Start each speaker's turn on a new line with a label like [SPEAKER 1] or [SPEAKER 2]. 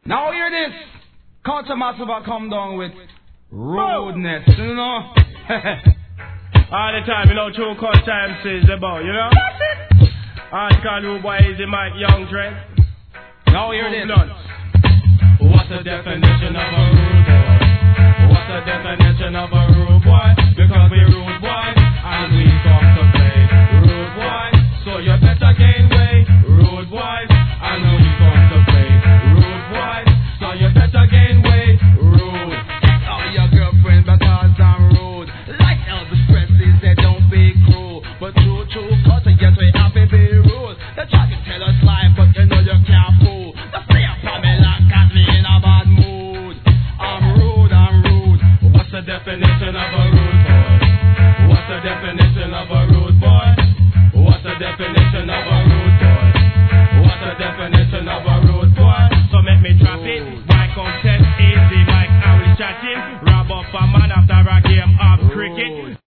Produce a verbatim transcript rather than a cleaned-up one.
[SPEAKER 1] Now hear this. Culture Massive come down with rudeness, you know.
[SPEAKER 2] All the time, you know, true culture M C is about, you know. Article who boy is the Mike Young Dread.
[SPEAKER 1] Now hear this.
[SPEAKER 2] What's the definition of a rude boy? What's the definition of a rude boy? Because we rude boy and we come to play. Rude boy, so you better gain weight. Rude boys and we come to play. Rude boy, so you better gain weight. Rude.
[SPEAKER 1] Oh, your girlfriend because I'm rude. Like Elvis Presley said, don't be cruel. But true, true culture, yes, we have to be rude. They try to tell us lies, but you know you can't fool. Just stay up on me like got me in a bad mood. I'm rude, I'm rude.
[SPEAKER 2] What's the definition of a rude boy? What's the definition of a rude boy? What's the definition of a rude boy? What's the definition of a rude boy? So make me trap it. Why come test easy? Mike, I was chatting. Rob up a man after a game of cricket.